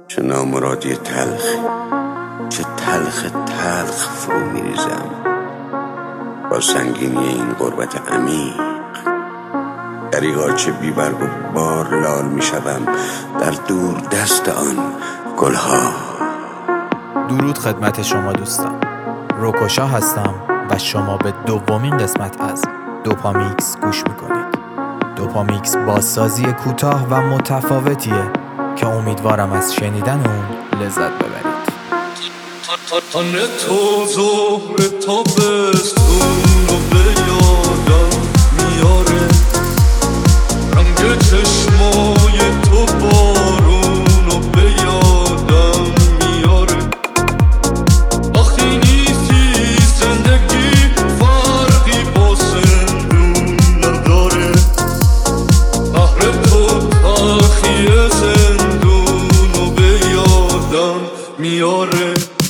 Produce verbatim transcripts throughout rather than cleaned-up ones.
چه نامرادی تلخ، چه تلخ تلخ فرو میریزم با سنگینی این غربت عمیق. دریغا چه بیبرگ و بار لال میشوم در دور دست آن گلها. درود خدمت شما دوستان، روکوشا هستم و شما به دومین قسمت از دوپامیکس گوش میکنید. دوپامیکس بازسازی کوتاه و متفاوتیه که امیدوارم از شنیدن اون لذت ببرید. تن تو ظهر تابستون رو به یادم میاره، رنگ چشمای تو بارون رو به یادم میاره. وقتی نیستی زندگی فرقی با زندون نداره، بحر تو تلخی زندون رو به یادم میاره.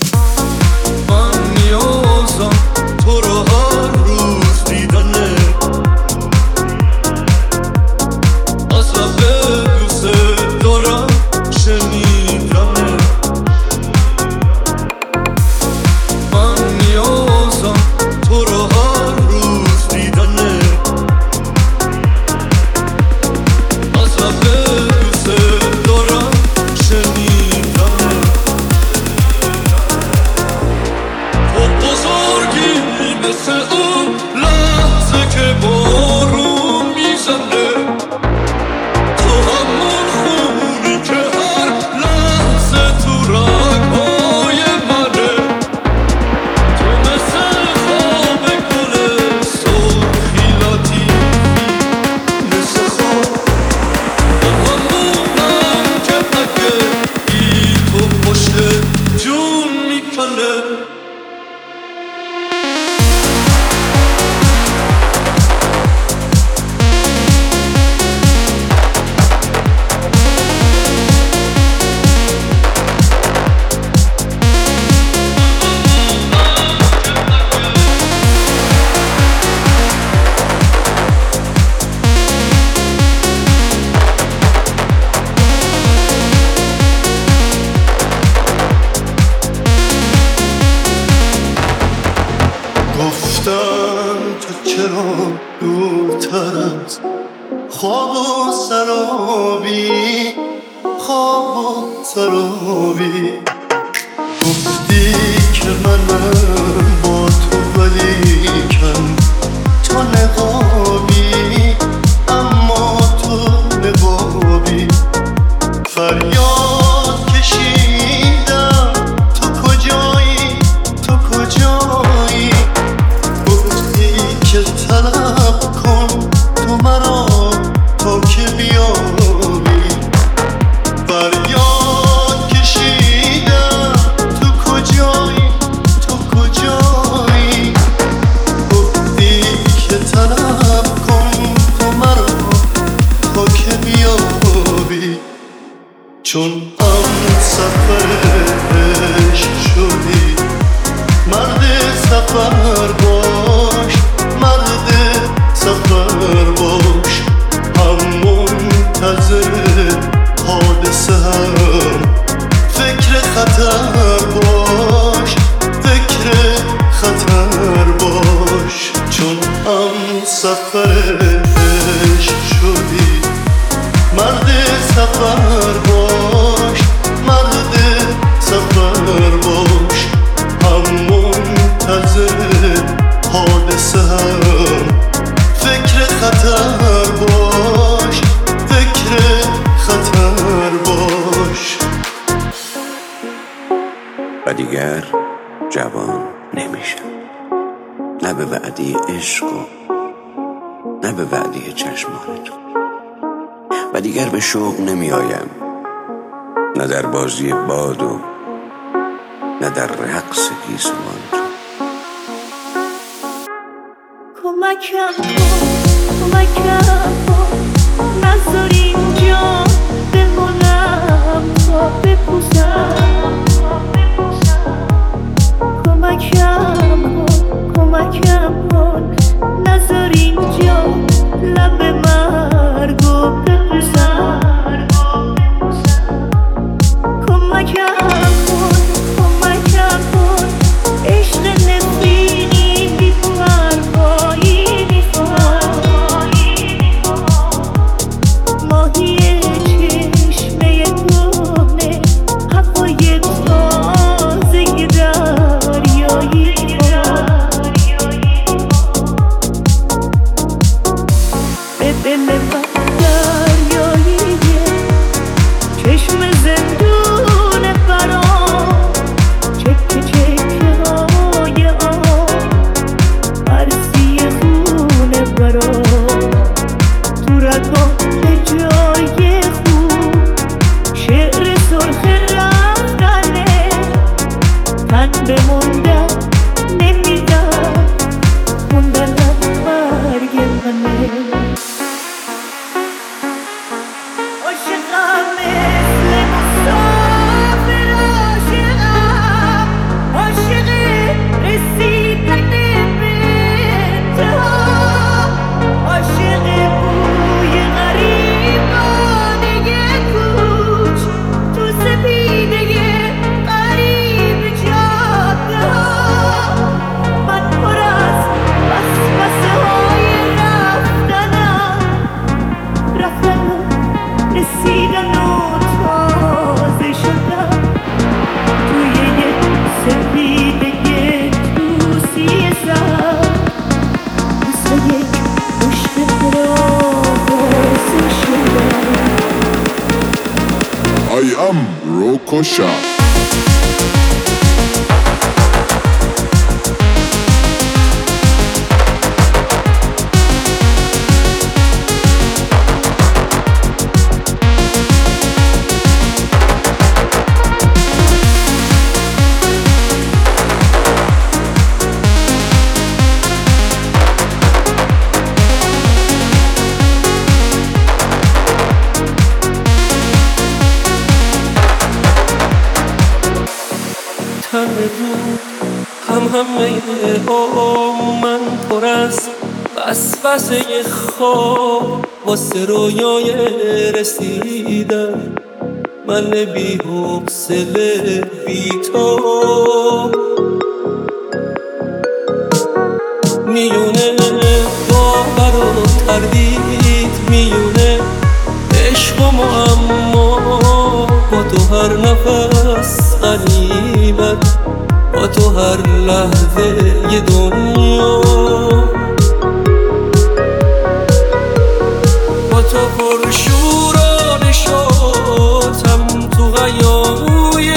تو چرا دورتر از خواب و سرابی، خواب و سرابی. گفتی که منم با تو ولیکن تو نقابی، اما تو نقابی. فریاد کشیدم تو کجایی، تو کجایی. که طلب کن تو مرا تا که بیابی. فریاد کشیدم تو کجایی، تو کجایی. گفتی که طلب کن تو مرا تا که بیابی. چون ام سفر عشق شدی، مرد سفر باش، مرد سفر باش. هم منتظر حادثه هم فکر خطر باش، فکر خطر باش. چون هم سفر عشق شدی، مرد سفر باش، مرد سفر باش. هم منتظر حادثه هم فکر خطر باش، فکر خطر باش. و دیگر جوان نمیشم، نه به وعده عشق و نه به وعده چشمان تو. و دیگر به شوق نمی آیم، نه در بازی باد و نه در رقص گیسوان تو. کمکم کن، کمکم کن، نذار اینجا بمونم تا بپوسم. کمکم کن، کمکم کن، نذار اینجا لب مرگو بپوسم. کمکم I am Rokosha. تن بود هم همه آم من پر از وسوسه خواب واسه رویای رسیدن من بی حوصله بی تو میونه باور و تردید میونه عشق و معما با تو هر نفس غنیمت با تو هر لحظه ی دنیا با تو پرشور و نشاطم تو غیاوی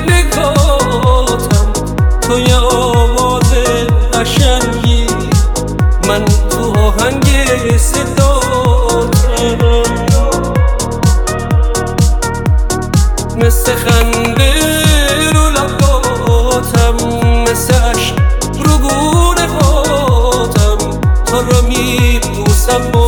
نگاتم تو یه آواز قشنگی من تو آهنگ صداتم مثل خنده رو لباتم مثل عشق رو گونه هاتم تو رو میبوسم